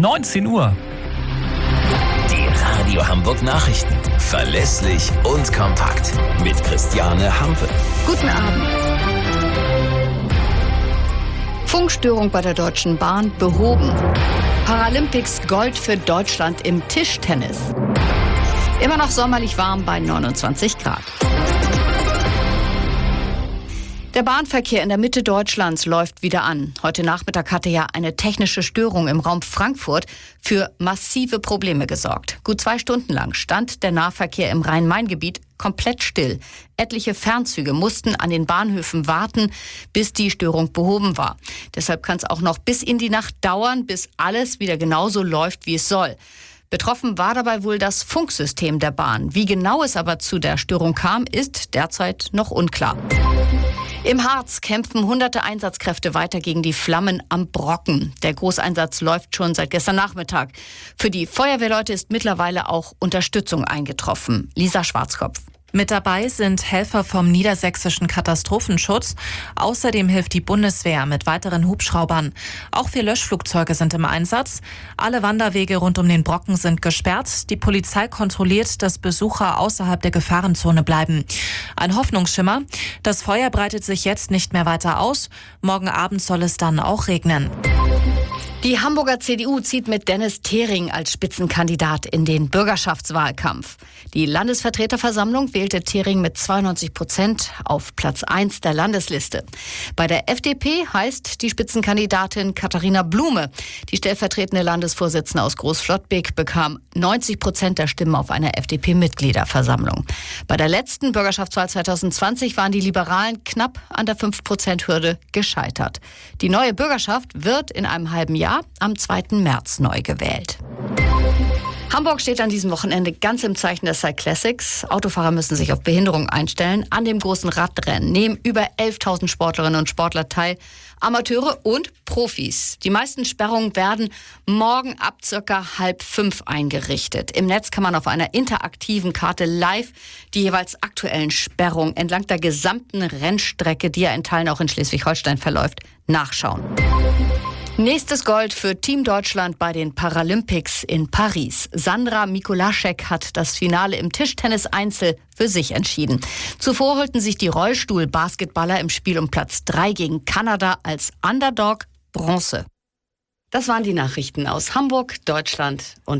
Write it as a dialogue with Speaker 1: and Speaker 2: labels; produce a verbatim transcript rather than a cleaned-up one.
Speaker 1: neunzehn Uhr.
Speaker 2: Die Radio Hamburg Nachrichten. Verlässlich und kompakt. Mit Christiane Hampe.
Speaker 3: Guten Abend. Funkstörung bei der Deutschen Bahn behoben. Paralympics Gold für Deutschland im Tischtennis. Immer noch sommerlich warm bei neunundzwanzig Grad. Der Bahnverkehr in der Mitte Deutschlands läuft wieder an. Heute Nachmittag hatte ja eine technische Störung im Raum Frankfurt für massive Probleme gesorgt. Gut zwei Stunden lang stand der Nahverkehr im Rhein-Main-Gebiet komplett still. Etliche Fernzüge mussten an den Bahnhöfen warten, bis die Störung behoben war. Deshalb kann es auch noch bis in die Nacht dauern, bis alles wieder genauso läuft, wie es soll. Betroffen war dabei wohl das Funksystem der Bahn. Wie genau es aber zu der Störung kam, ist derzeit noch unklar. Im Harz kämpfen hunderte Einsatzkräfte weiter gegen die Flammen am Brocken. Der Großeinsatz läuft schon seit gestern Nachmittag. Für die Feuerwehrleute ist mittlerweile auch Unterstützung eingetroffen. Lisa Schwarzkopf.
Speaker 4: Mit dabei sind Helfer vom Niedersächsischen Katastrophenschutz. Außerdem hilft die Bundeswehr mit weiteren Hubschraubern. Auch vier Löschflugzeuge sind im Einsatz. Alle Wanderwege rund um den Brocken sind gesperrt. Die Polizei kontrolliert, dass Besucher außerhalb der Gefahrenzone bleiben. Ein Hoffnungsschimmer. Das Feuer breitet sich jetzt nicht mehr weiter aus. Morgen Abend soll es dann auch regnen.
Speaker 3: Die Hamburger C D U zieht mit Dennis Thering als Spitzenkandidat in den Bürgerschaftswahlkampf. Die Landesvertreterversammlung wählte Thering mit zweiundneunzig Prozent auf Platz eins der Landesliste. Bei der F D P heißt die Spitzenkandidatin Katharina Blume. Die stellvertretende Landesvorsitzende aus Großflottbek bekam neunzig Prozent der Stimmen auf einer F D P-Mitgliederversammlung. Bei der letzten Bürgerschaftswahl zwanzig zwanzig waren die Liberalen knapp an der fünf Prozent Hürde gescheitert. Die neue Bürgerschaft wird in einem halben Jahr am zweiten März neu gewählt. Hamburg steht an diesem Wochenende ganz im Zeichen der Cyclassics. Autofahrer müssen sich auf Behinderung einstellen. An dem großen Radrennen nehmen über elftausend Sportlerinnen und Sportler teil, Amateure und Profis. Die meisten Sperrungen werden morgen ab circa halb fünf eingerichtet. Im Netz kann man auf einer interaktiven Karte live die jeweils aktuellen Sperrungen entlang der gesamten Rennstrecke, die ja in Teilen auch in Schleswig-Holstein verläuft, nachschauen. Nächstes Gold für Team Deutschland bei den Paralympics in Paris. Sandra Mikulaschek hat das Finale im Tischtennis-Einzel für sich entschieden. Zuvor holten sich die Rollstuhl-Basketballer im Spiel um Platz drei gegen Kanada als Underdog Bronze. Das waren die Nachrichten aus Hamburg, Deutschland und